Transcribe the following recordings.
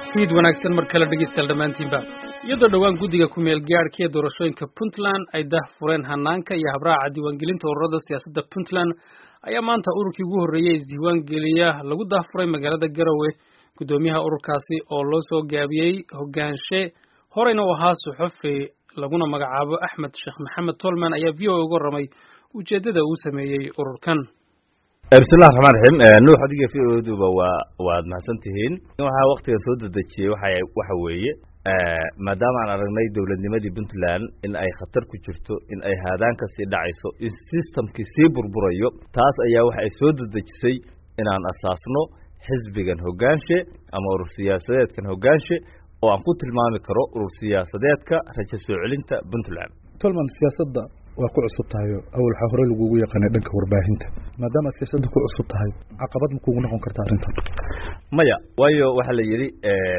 fiid wanaagsan mar kale dhegeystayaal dhammaantiinba iyadoo dhowaan guddiga ku meel gaadhka ee doorashooyinka Puntland ay fureen hanaanka iyo habraaca diiwaangelinta ururada siyaasadda Puntland ayaa maanta ururkii ugu horreeyay isdiiwaangeliya lagu daafuray magaalada Garowe gudoomiyaha ururkaasi oo loo soo gaabiyey hogaanshe horeyna u ahaa suxufi laguna magacaabo Axmed Sheekh Maxamed Tolman ayaa VOA uga warramay ujeedada uu sameeyey ururkan. bismillahi raxmaani raxiim nuux adiga fiiduba waad mahadsantihiin waxa waqtiga soo dadajiyay waxa weeye maadaama aan aragnay dawladnimadii Puntland in ay khatar ku jirto in ay haadaan ka sii dhacayso in systemkii sii burburayo taas ayaa waxa ay soo dadajisay inaan asaasno xisbigan hogaanshe ama urur siyaasadeedkan hogaanshe oo aan ku tilmaami karo urur siyaasadeedka rajo soo celinta Puntland. Tolman siyaasadda waa ku cusub tahay awal waxa hore lagu yaqaanay dhanka warbaahinta maadaama siyaasadda ku cusub tahay caqabad ma kugu noqon kartaa arrintan maya waayo waxa la yiri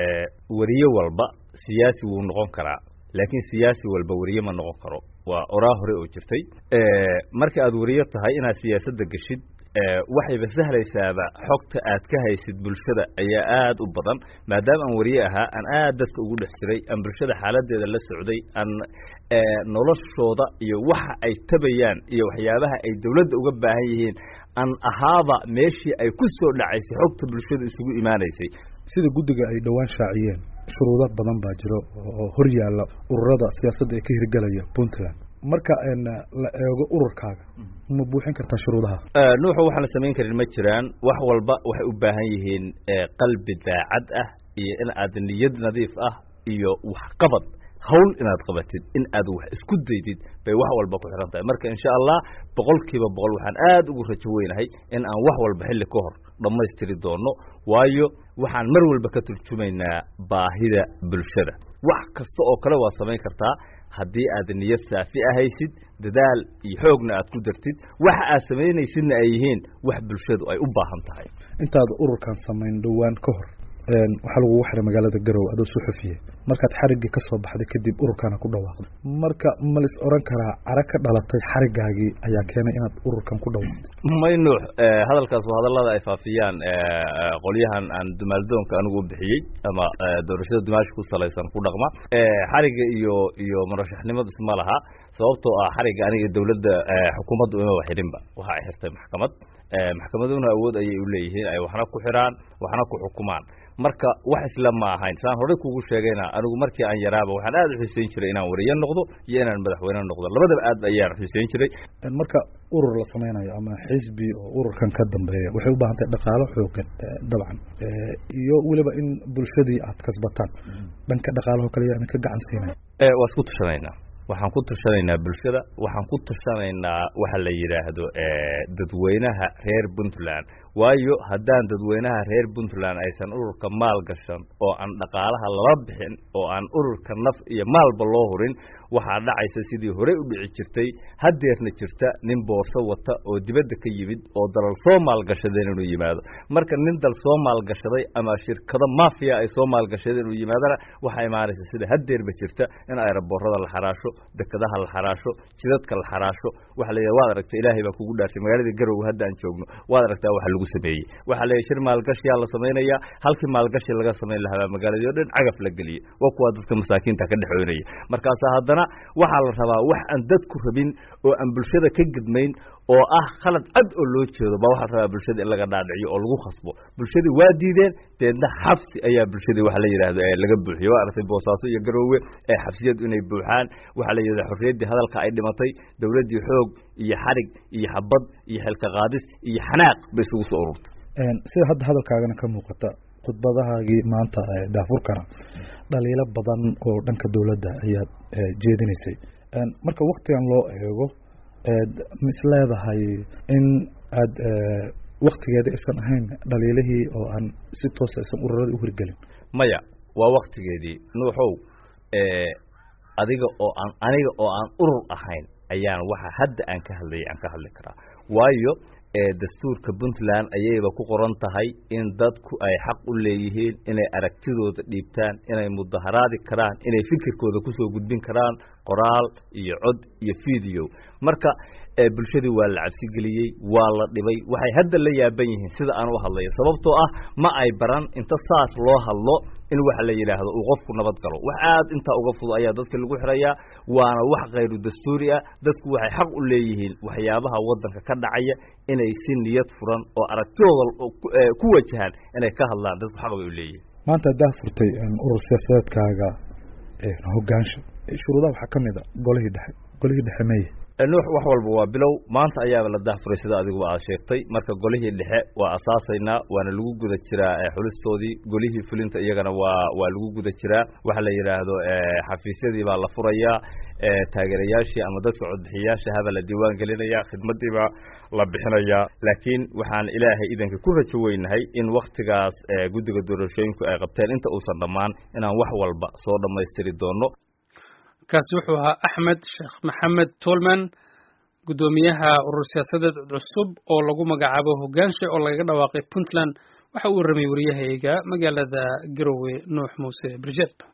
wariye walba siyaasi wuu noqon karaa laakiin siyaasi walba wariye ma noqon karo waa oraa hore oo jirtay marka aad wariye tahay inaad siyaasadda gashid waxay sahlaysaaba xogta aad ka haysid bulshada ayaa aad u badan maadaama aan wariye ahaa aan aad dadka ugu dhex jiray aan bulshada xaaladeeda la socday aan noloshooda iyo waxa ay tabayaan iyo waxyaabaha ay dawladda uga baahan yihiin aan ahaaba meeshii ay ku soo dhacaysay xogta bulshada isugu imaanaysay sida guddiga ay dhawaan shaaciyeen shuruudo badan baa jiro oo hor yaalla ururada siyaasadda ee ka hirgalaya Puntland marka la eego ururkaaga ma buuxin kartaa shuruudaha nuuxu waxaan samayn karin ma jiraan wax walba waxay u baahan yihiin qalbi daacad ah iyo in aad niyad nadiif ah iyo wax qabad hawl inaad qabatid in aad wax isku daydid bay wax walba ku xiran tahay marka insha Allah 100% waxaan aad ugu rajo weynahay in aan wax walba xilli ka hor dhamaystiri doono waayo waxaan mar walba ka turjumaynaa baahida bulshada wax kasta oo kale waa samayn kartaa haddii aad niyad saafi ahaysid dadaal iyo xoogna aad ku dartid waxa aad sameynaysidna ay yihiin wax bulshadu ay u baahan tahay intaad ururkan samayn dhawaan ka hor waxa lagu xiray magaalada Garowe adoo suxufiye markaad xarigii ka soo baxday kadib ururkana ku dhawaaqday marka ma lis oran karaa arag ka dhalatay xarigaagii ayaa keenay inaad ururkan ku dhawaaqdo mayno hadalkaas waa hadallada ay faafiyaan qoliyahan aan dumaaldoonka anigu bixiyay ama doorashada dumaash ku salaysan ku dhaqma xariga iyo murashaxnimadu isma laha sababtoo ah xariga aniga dawladda xukuumaddu uma waxidinba waxa ay xirtay maxkamaduna awood ayay u leeyihiin ay waxna ku xiraan waxna ku xukumaan marka wax isla ma ahayn saan hore kugu sheegayna anigu markii aan yaraaba waxaan aad u xiiseyn jiray inaan wariye noqdo iyo inaan madaxweyne noqdo labadaba aad ayaan xiiseyn jiray marka urur la sameynayo ama xisbi oo ururkan ka dambeeya waxay u baahan tahay dhaqaale xooggan dabcan iyo waliba in bulshadii aad kasbataan dhanka dhaqaalaha kale aan ka gacan siinay waa isku tashanaynaa waxaan ku tashanaynaa bulshada waxaan ku tashanaynaa waxa la yiraahdo dadweynaha reer Puntland waayo haddaan dadweynaha reer Puntland aysan ururka maal gashan oo aan dhaqaalaha laba bixin oo aan ururka naf iyo maalba loo hurin waxa dhacaysa sidii hore u dhici jirtay hadeerna jirta nin boorso wata oo dibadda ka yimid oo dalal Soomaal gashadeen inuu yimaado marka nin dal Soomaal gashaday ama shirkado mafia ay Soomaal gashadeen inuu yimaadana waxa imaanaysa sida hadeerba jirta in ay raboorada la xaraasho dekadaha la xaraasho jidadka la xaraasho waxa la yiraahdo waad aragtay Ilaahay baa kugu dhaartay magaalada Garowe hadda aan joogno waad aragtaa waxa lagu sameeyay waxa la shir maalgashi la sameeynaya halkii maalgashi laga sameyn lahaa magaalada dhan cagaf la galiyo waa kuwa dadka masaakiinta ka dhaxoonaya markaas haddana waxa la rabaa wax aan dadku rabin oo aan bulshada ka gudmayn oo ah khalad cad oo loo jeedo baa waxa la rabaa bulshada in laga dhaadhiciyo oo lagu khasbo bulshada waa diideen deedna xabsi ayaa bulshada waxa la yiraahdo laga buuxiyo waa aragtay Boosaaso iyo Garowe xabsiyadu inay buuxaan waxa la yiraahdo xorriyadii hadalka ay dhimatay dawladii xoog iyo xarig iyo xabad iyo xilka qaadis iyo xanaaq bay isugu soo ururtay sida hadalkaagana ka muuqata khudbadahaagii maanta daafurkana dhaliilo badan oo dhanka dawladda ayaad jeedinaysay marka waqtigan loo eego misleedahay in aad waqtigeeda isan ahayn dhaliilihii oo aan si toos ah isan ururada u hirgelin maya waa waqtigeedii nuuxow aniga oo aan urur ahayn ayaan waxa hadda aan ka hadli karaa waayo dastuurka Puntland ayayba ku qoran tahay in dadku ay xaq u leeyihiin inay aragtidooda dhiibtaan inay mudaharaadi karaan inay fikirkooda ku soo gudbin karaan qoraal iyo cod iyo video marka bulshadii waa la cabsi geliyey waa la dhibay waxay hadda la yaaban yihiin sida aan u hadlayo sababtoo ah ma ay baran inta saas loo hadlo in waxa la yiraahdo uu qofku nabad galo wax aad inta uga fudud ayaa dadka lagu xirayaa waana wax qayru dastuuri ah dadku waxay xaq u leeyihiin waxyaabaha wadanka ka dhacaya inay si niyad furan oo aragtidooda ku wajahan inay ka hadlaan dadku xaq u leeyihiin maanta daa furtay urur siyaasadeedkaaga hogaansho shuruudaha waxaa ka mid a golihii dhexe meeye nuux wax walba waa bilow maanta ayaaba la dahfuray sida adigu aad sheegtay marka golihii dhexe waa asaasaynaa waana lagu guda jiraa xulistoodii golihii fulinta iyagana waa lagu guda jiraa waxa la yiraahdo xafiisyadii baa la furayaa taageerayaashii ama dadka codbixiyaasha haba la diiwaan gelinaya khidmadii baa la bixinayaa laakiin waxaan ilaahay idanka ku rajo weynahay in waktigaas guddiga doorashooyinku ay qabteen inta uusan dhammaan inaan wax walba soo dhammaystiri doono kaasi wuxuu ahaa Axmed Sheekh Maxamed Tolman gudoomiyaha urur siyaasadeed cusub oo lagu magacaabo hogaansho oo laga dhawaaqay Puntland waxa uu warramay wariyahayga magaalada Garowe Nuux Muuse Bridget